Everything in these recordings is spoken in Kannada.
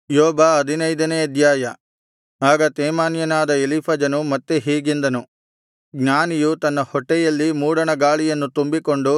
ಯೋಬ 15ನೇ ಅಧ್ಯಾಯ. ಆಗ ತೇಮಾನ್ಯನಾದ ಎಲೀಫಜನು ಮತ್ತೆ ಹೀಗೆಂದನು, ಜ್ಞಾನಿಯು ತನ್ನ ಹೊಟ್ಟೆಯಲ್ಲಿ ಮೂಡಣ ಗಾಳಿಯನ್ನು ತುಂಬಿಕೊಂಡು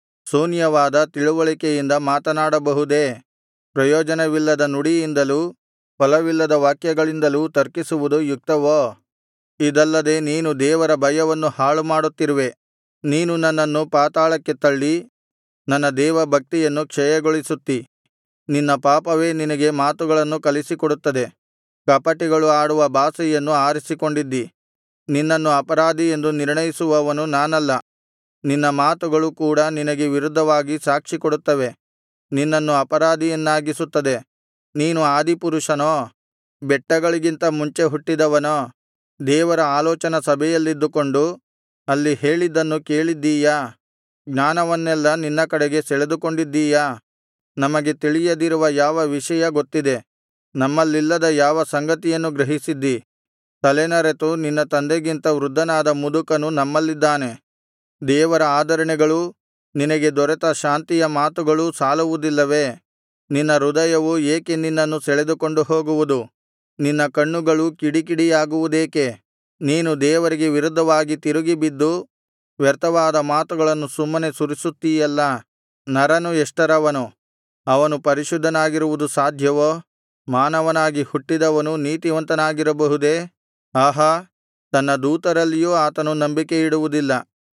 ಶೂನ್ಯವಾದ ತಿಳಿವಳಿಕೆಯಿಂದ ಮಾತನಾಡಬಹುದೇ? ಪ್ರಯೋಜನವಿಲ್ಲದ ನುಡಿಯಿಂದಲೂ ಫಲವಿಲ್ಲದ ವಾಕ್ಯಗಳಿಂದಲೂ ತರ್ಕಿಸುವುದು ಯುಕ್ತವೋ? ಇದಲ್ಲದೆ ನೀನು ದೇವರ ಭಯವನ್ನು ಹಾಳುಮಾಡುತ್ತಿರುವೆ. ನೀನು ನನ್ನನ್ನು ಪಾತಾಳಕ್ಕೆ ತಳ್ಳಿ ನನ್ನ ದೇವಭಕ್ತಿಯನ್ನು ಕ್ಷಯಗೊಳಿಸುತ್ತೀ. ನಿನ್ನ ಪಾಪವೇ ನಿನಗೆ ಮಾತುಗಳನ್ನು ಕಲಿಸಿಕೊಡುತ್ತದೆ. ಕಪಟಿಗಳು ಆಡುವ ಭಾಷೆಯನ್ನು ಆರಿಸಿಕೊಂಡಿದ್ದಿ. ನಿನ್ನನ್ನು ಅಪರಾಧಿ ಎಂದು ನಿರ್ಣಯಿಸುವವನು ನಾನಲ್ಲ. ನಿನ್ನ ಮಾತುಗಳು ಕೂಡ ನಿನಗೆ ವಿರುದ್ಧವಾಗಿ ಸಾಕ್ಷಿಕೊಡುತ್ತವೆ, ನಿನ್ನನ್ನು ಅಪರಾಧಿಯನ್ನಾಗಿಸುತ್ತದೆ. ನೀನು ಆದಿಪುರುಷನೋ? ಬೆಟ್ಟಗಳಿಗಿಂತ ಮುಂಚೆ ಹುಟ್ಟಿದವನೋ? ದೇವರ ಆಲೋಚನಾ ಸಭೆಯಲ್ಲಿದ್ದುಕೊಂಡು ಅಲ್ಲಿ ಹೇಳಿದ್ದನ್ನು ಕೇಳಿದ್ದೀಯಾ? ಜ್ಞಾನವನ್ನೆಲ್ಲಾ ನಿನ್ನ ಕಡೆಗೆ ಸೆಳೆದುಕೊಂಡಿದ್ದೀಯಾ? ನಮಗೆ ತಿಳಿಯದಿರುವ ಯಾವ ವಿಷಯ ಗೊತ್ತಿದೆ? ನಮ್ಮಲ್ಲಿಲ್ಲದ ಯಾವ ಸಂಗತಿಯನ್ನು ಗ್ರಹಿಸಿದ್ದೀ? ತಲೆನರೆತು ನಿನ್ನ ತಂದೆಗಿಂತ ವೃದ್ಧನಾದ ಮುದುಕನು ನಮ್ಮಲ್ಲಿದ್ದಾನೆ. ದೇವರ ಆದರಣೆಗಳೂ ನಿನಗೆ ದೊರೆತ ಶಾಂತಿಯ ಮಾತುಗಳೂ ಸಾಲುವುದಿಲ್ಲವೇ? ನಿನ್ನ ಹೃದಯವು ಏಕೆ ನಿನ್ನನ್ನು ಸೆಳೆದುಕೊಂಡು ಹೋಗುವುದು? ನಿನ್ನ ಕಣ್ಣುಗಳು ಕಿಡಿಕಿಡಿಯಾಗುವುದೇಕೆ? ನೀನು ದೇವರಿಗೆ ವಿರುದ್ಧವಾಗಿ ತಿರುಗಿ ಬಿದ್ದು ವ್ಯರ್ಥವಾದ ಮಾತುಗಳನ್ನು ಸುಮ್ಮನೆ ಸುರಿಸುತ್ತೀಯಲ್ಲಾ. ನರನು ಎಷ್ಟರವನು? ಅವನು ಪರಿಶುದ್ಧನಾಗಿರುವುದು ಸಾಧ್ಯವೋ? ಮಾನವನಾಗಿ ಹುಟ್ಟಿದವನು ನೀತಿವಂತನಾಗಿರಬಹುದೇ? ಆಹಾ, ತನ್ನ ದೂತರಲ್ಲಿಯೂ ಆತನು ನಂಬಿಕೆಯಿಡುವುದಿಲ್ಲ.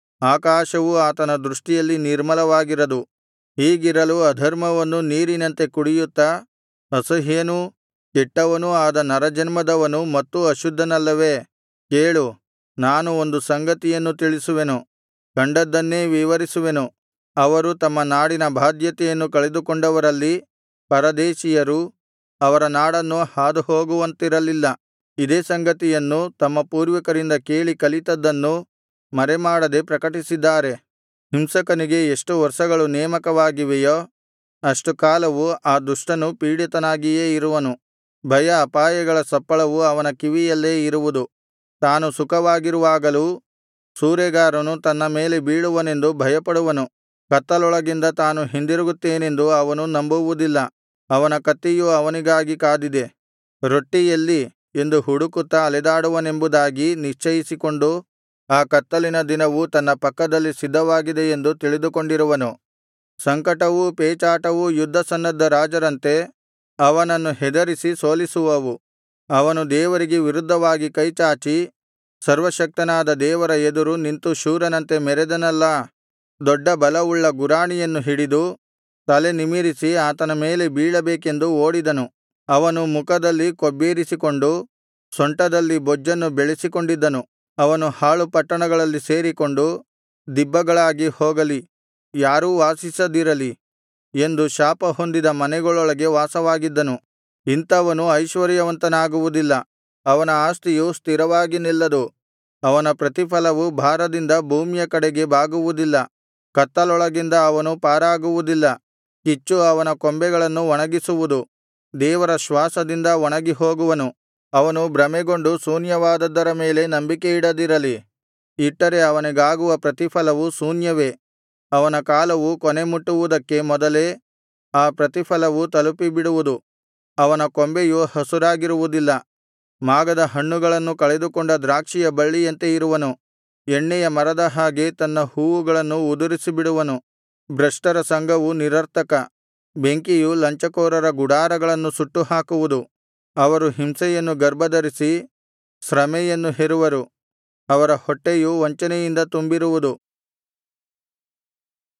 ಆಕಾಶವು ಆತನ ದೃಷ್ಟಿಯಲ್ಲಿ ನಿರ್ಮಲವಾಗಿರದು. ಹೀಗಿರಲು ಅಧರ್ಮವನ್ನು ನೀರಿನಂತೆ ಕುಡಿಯುತ್ತಾ ಅಸಹ್ಯನೂ ಕೆಟ್ಟವನೂ ಆದ ನರಜನ್ಮದವನು ಮತ್ತೂ ಅಶುದ್ಧನಲ್ಲವೇ? ಕೇಳು, ನಾನು ಒಂದು ಸಂಗತಿಯನ್ನು ತಿಳಿಸುವೆನು, ಕಂಡದ್ದನ್ನೇ ವಿವರಿಸುವೆನು. ಅವರು ತಮ್ಮ ನಾಡಿನ ಬಾಧ್ಯತೆಯನ್ನು ಕಳೆದುಕೊಂಡವರಲ್ಲಿ ಪರದೇಶಿಯರು ಅವರ ನಾಡನ್ನು ಹಾದುಹೋಗುವಂತಿರಲಿಲ್ಲ. ಇದೇ ಸಂಗತಿಯನ್ನು ತಮ್ಮ ಪೂರ್ವಿಕರಿಂದ ಕೇಳಿ ಕಲಿತದ್ದನ್ನು ಮರೆಮಾಡದೆ ಪ್ರಕಟಿಸಿದ್ದಾರೆ. ಹಿಂಸಕನಿಗೆ ಎಷ್ಟು ವರ್ಷಗಳು ನೇಮಕವಾಗಿವೆಯೋ ಅಷ್ಟು ಕಾಲವು ಆ ದುಷ್ಟನು ಪೀಡಿತನಾಗಿಯೇ ಇರುವನು. ಭಯ ಅಪಾಯಗಳ ಸಪ್ಪಳವು ಅವನ ಕಿವಿಯಲ್ಲೇ ಇರುವುದು. ತಾನು ಸುಖವಾಗಿರುವಾಗಲೂ ಸೂರೆಗಾರನು ತನ್ನ ಮೇಲೆ ಬೀಳುವನೆಂದು ಭಯಪಡುವನು. ಕತ್ತಲೊಳಗಿಂದ ತಾನು ಹಿಂದಿರುಗುತ್ತೇನೆಂದು ಅವನು ನಂಬುವುದಿಲ್ಲ. ಅವನ ಕತ್ತಿಯು ಅವನಿಗಾಗಿ ಕಾದಿದೆ. ರೊಟ್ಟಿ ಎಲ್ಲಿ ಎಂದು ಹುಡುಕುತ್ತಾ ಅಲೆದಾಡುವನೆಂಬುದಾಗಿ ನಿಶ್ಚಯಿಸಿಕೊಂಡು ಆ ಕತ್ತಲಿನ ದಿನವು ತನ್ನ ಪಕ್ಕದಲ್ಲಿ ಸಿದ್ಧವಾಗಿದೆ ಎಂದು ತಿಳಿದುಕೊಂಡಿರುವನು. ಸಂಕಟವೂ ಪೇಚಾಟವೂ ಯುದ್ಧಸನ್ನದ್ಧ ರಾಜರಂತೆ ಅವನನ್ನು ಹೆದರಿಸಿ ಸೋಲಿಸುವವು. ಅವನು ದೇವರಿಗೆ ವಿರುದ್ಧವಾಗಿ ಕೈಚಾಚಿ ಸರ್ವಶಕ್ತನಾದ ದೇವರ ಎದುರು ನಿಂತು ಶೂರನಂತೆ ಮೆರೆದನಲ್ಲಾ. ದೊಡ್ಡ ಬಲವುಳ್ಳ ಗುರಾಣಿಯನ್ನು ಹಿಡಿದು ತಲೆ ನಿಮಿರಿಸಿ ಆತನ ಮೇಲೆ ಬೀಳಬೇಕೆಂದು ಓಡಿದನು. ಅವನು ಮುಖದಲ್ಲಿ ಕೊಬ್ಬೇರಿಸಿಕೊಂಡು ಸೊಂಟದಲ್ಲಿ ಬೊಜ್ಜನ್ನು ಬೆಳೆಸಿಕೊಂಡಿದ್ದನು. ಅವನು ಹಾಳು ಪಟ್ಟಣಗಳಲ್ಲಿ ಸೇರಿಕೊಂಡು ದಿಬ್ಬಗಳಾಗಿ ಹೋಗಲಿ, ಯಾರೂ ವಾಸಿಸದಿರಲಿ ಎಂದು ಶಾಪ ಹೊಂದಿದ ಮನೆಗಳೊಳಗೆ ವಾಸವಾಗಿದ್ದನು. ಇಂಥವನು ಐಶ್ವರ್ಯವಂತನಾಗುವುದಿಲ್ಲ, ಅವನ ಆಸ್ತಿಯು ಸ್ಥಿರವಾಗಿ ನಿಲ್ಲದು. ಅವನ ಪ್ರತಿಫಲವು ಭಾರದಿಂದ ಭೂಮಿಯ ಕಡೆಗೆ ಬಾಗುವುದಿಲ್ಲ. ಕತ್ತಲೊಳಗಿಂದ ಅವನು ಪಾರಾಗುವುದಿಲ್ಲ. ಕಿಚ್ಚು ಅವನ ಕೊಂಬೆಗಳನ್ನು ಒಣಗಿಸುವುದು. ದೇವರ ಶ್ವಾಸದಿಂದ ಒಣಗಿ ಹೋಗುವನು. ಅವನು ಭ್ರಮೆಗೊಂಡು ಶೂನ್ಯವಾದದ್ದರ ಮೇಲೆ ನಂಬಿಕೆಯಿಡದಿರಲಿ. ಇಟ್ಟರೆ ಅವನಿಗಾಗುವ ಪ್ರತಿಫಲವು ಶೂನ್ಯವೇ. ಅವನ ಕಾಲವು ಕೊನೆಮುಟ್ಟುವುದಕ್ಕೆ ಮೊದಲೇ ಆ ಪ್ರತಿಫಲವು ತಲುಪಿಬಿಡುವುದು. ಅವನ ಕೊಂಬೆಯು ಹಸುರಾಗಿರುವುದಿಲ್ಲ. ಮಾಗದ ಹಣ್ಣುಗಳನ್ನು ಕಳೆದುಕೊಂಡ ದ್ರಾಕ್ಷಿಯ ಬಳ್ಳಿಯಂತೆ ಇರುವನು. ಎಣ್ಣೆಯ ಮರದ ಹಾಗೆ ತನ್ನ ಹೂವುಗಳನ್ನು ಉದುರಿಸಿಬಿಡುವನು. ಭ್ರಷ್ಟರ ಸಂಘವು ನಿರರ್ಥಕ. ಬೆಂಕಿಯು ಲಂಚಕೋರರ ಗುಡಾರಗಳನ್ನು ಸುಟ್ಟುಹಾಕುವುದು. ಅವರು ಹಿಂಸೆಯನ್ನು ಗರ್ಭಧರಿಸಿ ಶ್ರಮೆಯನ್ನು ಹೆರುವರು. ಅವರ ಹೊಟ್ಟೆಯು ವಂಚನೆಯಿಂದ ತುಂಬಿರುವುದು.